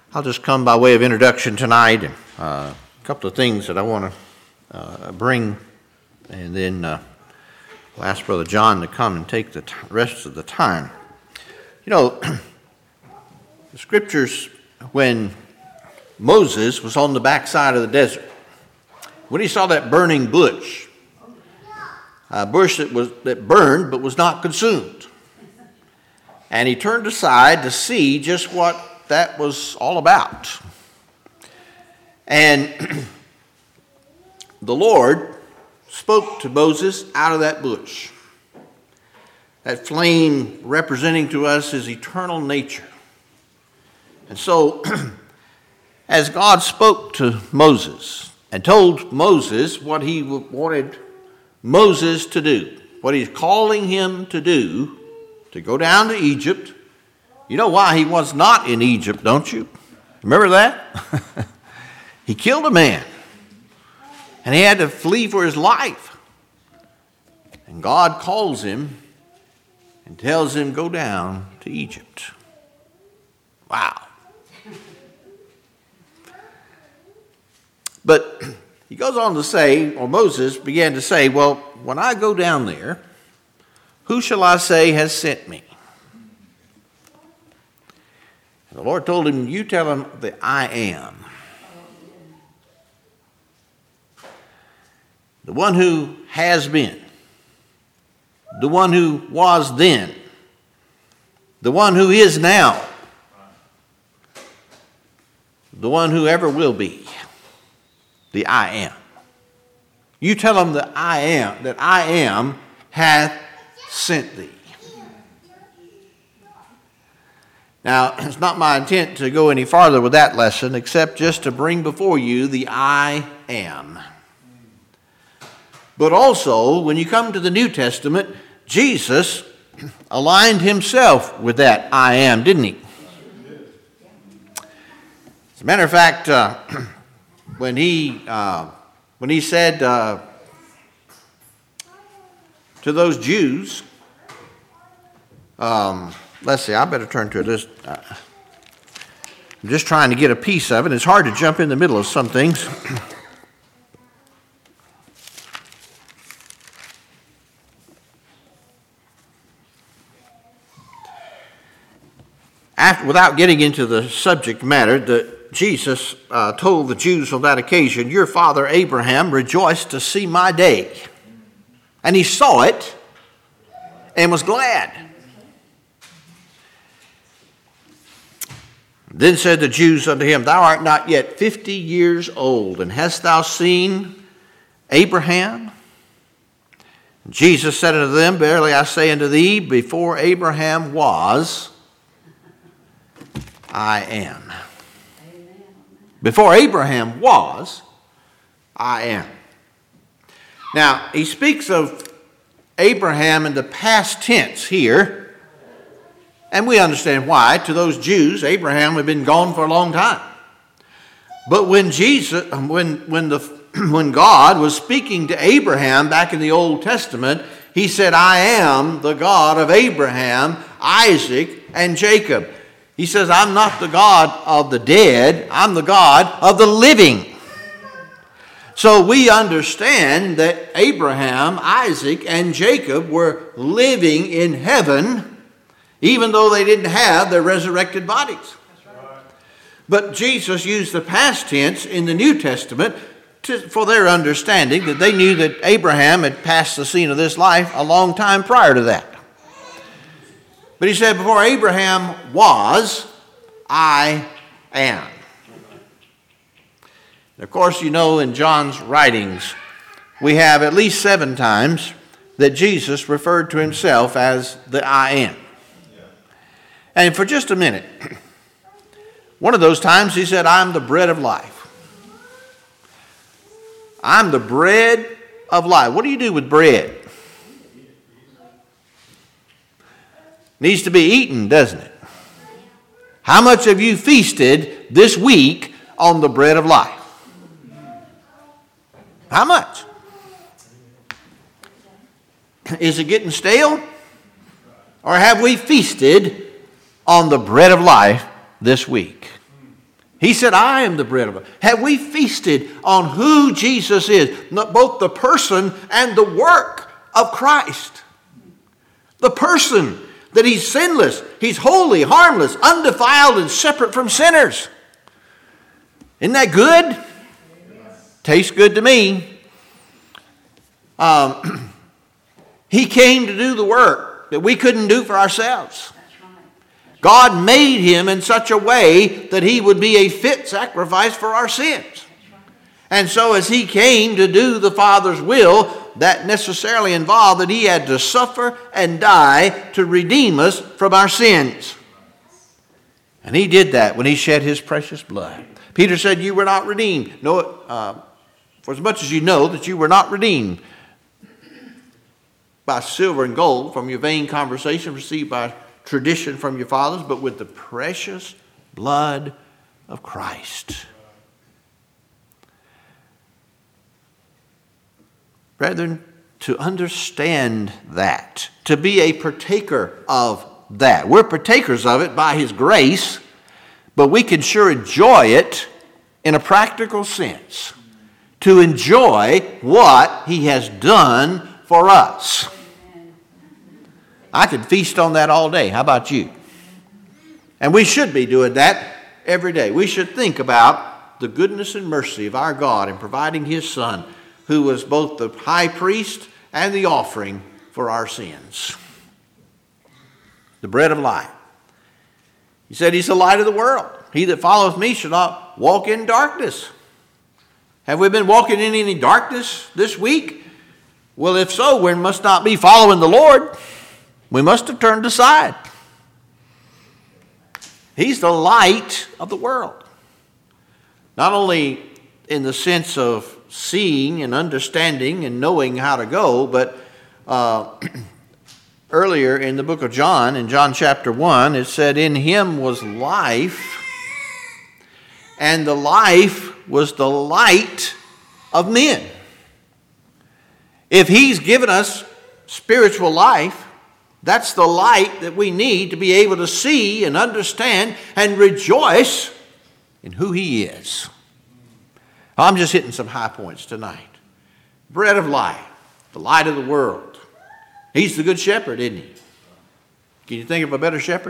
I'll just come by way of introduction tonight. A couple of things that I want to bring, and then we'll ask Brother John to come and take the rest of the time. You know, the scriptures, when Moses was on the backside of the desert, when he saw that burning bush, a bush that burned but was not consumed, and he turned aside to see just what that was all about. And the Lord spoke to Moses out of that bush. That flame representing to us his eternal nature. And so, as God spoke to Moses and told Moses what he wanted Moses to do, what he's calling him to do, to go down to Egypt. You know why he was not in Egypt, don't you? Remember that? He killed a man. And he had to flee for his life. And God calls him and tells him, go down to Egypt. Wow. But he goes on to say, or Moses began to say, well, when I go down there, who shall I say has sent me? And the Lord told him, you tell him that I am. The one who has been. The one who was then. The one who is now. The one who ever will be. The I am. You tell him that I am hath sent thee. Now, it's not my intent to go any farther with that lesson except just to bring before you the I am. But also, when you come to the New Testament, Jesus aligned himself with that I am, didn't he? As a matter of fact, when he said to those Jews, let's see, I better turn to this. I'm just trying to get a piece of it. It's hard to jump in the middle of some things. Without getting into the subject matter, Jesus told the Jews on that occasion, your father Abraham rejoiced to see my day. And he saw it and was glad. Then said the Jews unto him, thou art not yet 50 years old, and hast thou seen Abraham? And Jesus said unto them, verily I say unto thee, before Abraham was, I am. Amen. Before Abraham was, I am. Now, he speaks of Abraham in the past tense here, and we understand why. To those Jews, Abraham had been gone for a long time. But when God was speaking to Abraham back in the Old Testament, he said, I am the God of Abraham, Isaac, and Jacob. He says, I'm not the God of the dead, I'm the God of the living. So we understand that Abraham, Isaac, and Jacob were living in heaven, even though they didn't have their resurrected bodies. But Jesus used the past tense in the New Testament for their understanding that they knew that Abraham had passed the scene of this life a long time prior to that. But he said, before Abraham was, I am. And of course, you know, in John's writings, we have at least 7 times that Jesus referred to himself as the I am. And for just a minute, one of those times he said, I'm the bread of life. I'm the bread of life. What do you do with bread? Needs to be eaten, doesn't it? How much have you feasted this week on the bread of life? How much? Is it getting stale? Or have we feasted on the bread of life this week? He said, I am the bread of life. Have we feasted on who Jesus is, both the person and the work of Christ? The person, that he's sinless, he's holy, harmless, undefiled, and separate from sinners. Isn't that good? Tastes good to me. He came to do the work that we couldn't do for ourselves. God made him in such a way that he would be a fit sacrifice for our sins. And so as he came to do the Father's will, that necessarily involved that he had to suffer and die to redeem us from our sins. And he did that when he shed his precious blood. Peter said, you were not redeemed. No, for as much as you know that you were not redeemed by silver and gold from your vain conversation received by tradition from your fathers, but with the precious blood of Christ. Brethren, to understand that, to be a partaker of that. We're partakers of it by his grace, but we can sure enjoy it in a practical sense. To enjoy what he has done for us. I could feast on that all day. How about you? And we should be doing that every day. We should think about the goodness and mercy of our God in providing his Son, who was both the high priest and the offering for our sins. The bread of life. He said he's the light of the world. He that followeth me shall not walk in darkness. Have we been walking in any darkness this week? Well, if so, we must not be following the Lord. We must have turned aside. He's the light of the world. Not only in the sense of seeing and understanding and knowing how to go, but earlier in the book of John, in John chapter 1, it said, in him was life, and the life was the light of men. If he's given us spiritual life, that's the light that we need to be able to see and understand and rejoice in who he is. I'm just hitting some high points tonight. Bread of life, the light of the world. He's the good shepherd, isn't he? Can you think of a better shepherd?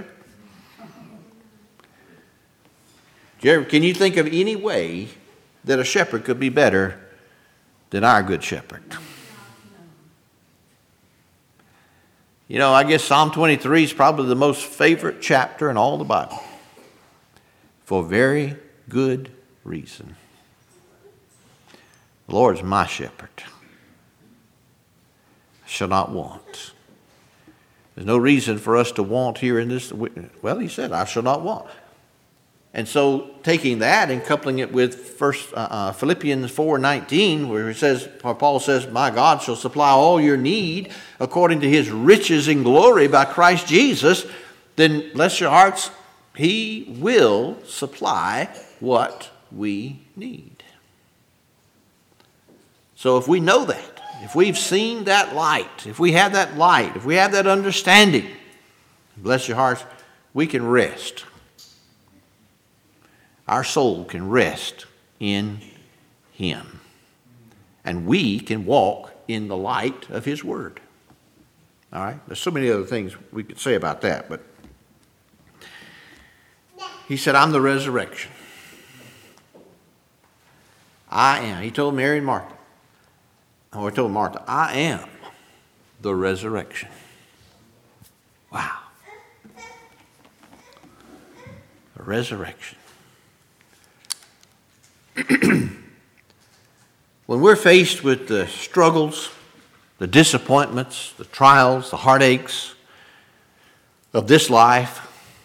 Can you think of any way that a shepherd could be better than our good shepherd? You know, I guess Psalm 23 is probably the most favorite chapter in all the Bible. For very good reason. The Lord is my shepherd. I shall not want. There's no reason for us to want here in this. Well, he said, I shall not want. And so taking that and coupling it with Philippians 4:19, where Paul says, my God shall supply all your need according to his riches in glory by Christ Jesus, then bless your hearts, he will supply what we need. So if we know that, if we've seen that light, if we have that light, if we have that understanding, bless your hearts, we can rest. Our soul can rest in him. And we can walk in the light of his word. All right? There's so many other things we could say about that, but he said, I'm the resurrection. I am. He told Mary and Martha. He told Martha, I am the resurrection. Wow. The resurrection. When we're faced with the struggles, the disappointments, the trials, the heartaches of this life,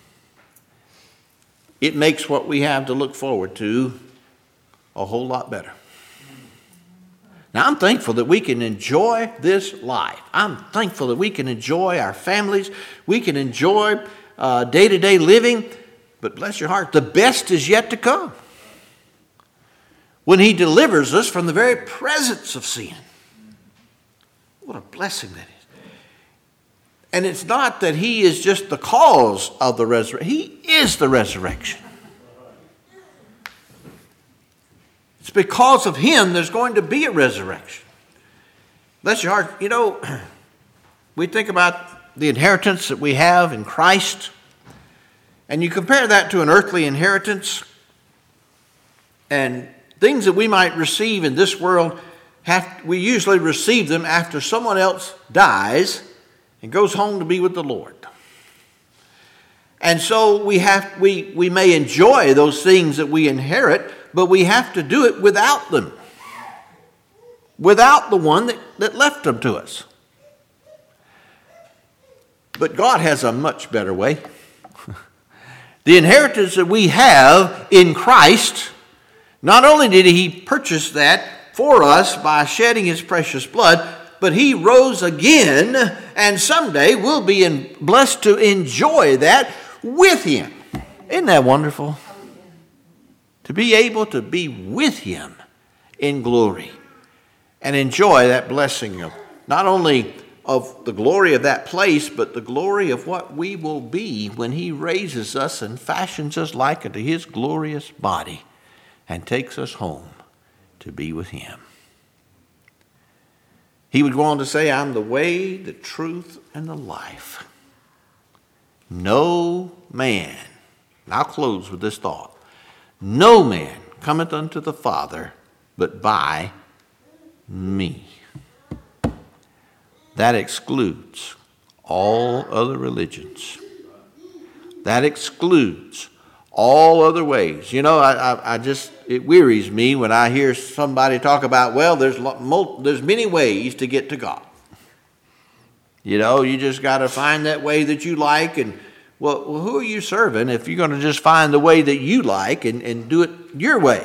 it makes what we have to look forward to a whole lot better. Now, I'm thankful that we can enjoy this life. I'm thankful that we can enjoy our families. We can enjoy day-to-day living. But bless your heart, the best is yet to come. When he delivers us from the very presence of sin. What a blessing that is. And it's not that he is just the cause of the resurrection. He is the resurrection. because of him there's going to be a resurrection. Bless your heart. You know, we think about the inheritance that we have in Christ, and you compare that to an earthly inheritance, and things that we might receive in this world, we usually receive them after someone else dies and goes home to be with the Lord. And so we may enjoy those things that we inherit, but we have to do it without them. Without the one that left them to us. But God has a much better way. The inheritance that we have in Christ, not only did he purchase that for us by shedding his precious blood, but he rose again, and someday we'll be blessed to enjoy that with him. Isn't that wonderful? To be able to be with him in glory and enjoy that blessing of not only of the glory of that place, but the glory of what we will be when he raises us and fashions us like unto his glorious body and takes us home to be with him. He would go on to say, I'm the way, the truth, and the life. No man, and I'll close with this thought, no man cometh unto the Father but by me. That excludes all other religions. That excludes all other ways. You know, it wearies me when I hear somebody talk about, well, there's many ways to get to God. You know, you just got to find that way that you like. And, well, who are you serving if you're going to just find the way that you like and do it your way?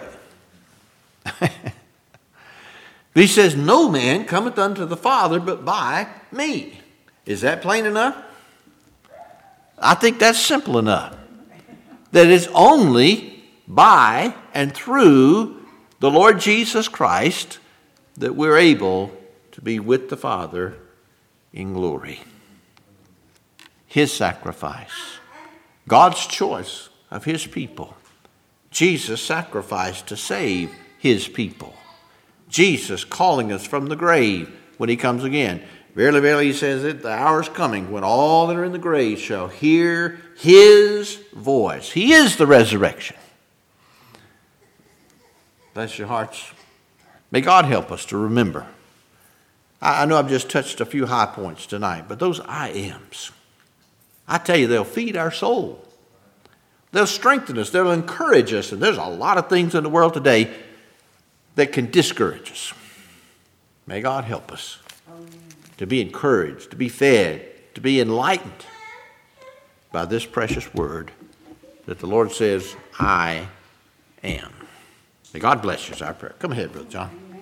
He says, no man cometh unto the Father but by me. Is that plain enough? I think that's simple enough. That it's only by and through the Lord Jesus Christ that we're able to be with the Father in glory. His sacrifice. God's choice of his people. Jesus sacrificed to save his people. Jesus calling us from the grave when he comes again. Verily, verily, he says it, the hour is coming when all that are in the grave shall hear his voice. He is the resurrection. Bless your hearts. May God help us to remember. I know I've just touched a few high points tonight, but those I ams, I tell you, they'll feed our soul. They'll strengthen us. They'll encourage us. And there's a lot of things in the world today that can discourage us. May God help us to be encouraged, to be fed, to be enlightened by this precious word that the Lord says, I am. May God bless you, is our prayer. Come ahead, Brother John.